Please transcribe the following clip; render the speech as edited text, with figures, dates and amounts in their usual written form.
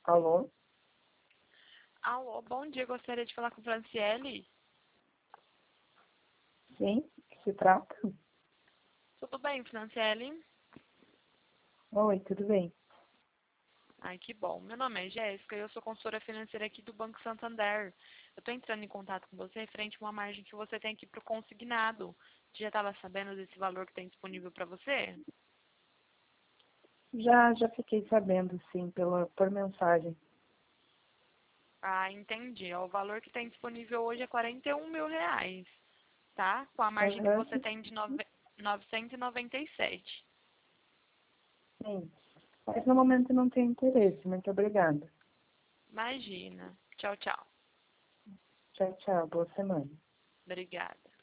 Alô? Alô, bom dia, gostaria de falar com Franciele. Sim, que se trata? Tudo bem, Franciele? Oi, tudo bem? Ai, que bom. Meu nome é Jéssica e eu sou consultora financeira aqui do Banco Santander. Eu estou entrando em contato com você referente a uma margem que você tem aqui para o consignado. Você já estava sabendo desse valor que tem disponível para você? Já fiquei sabendo, sim, por mensagem. Ah, entendi. O valor que tem disponível hoje é R$ 41.000, tá? Com a margem que Aham, você tem de 997. sim. Mas no momento não tenho interesse. Muito obrigada. Imagina. Tchau, tchau. Tchau, tchau. Boa semana. Obrigada.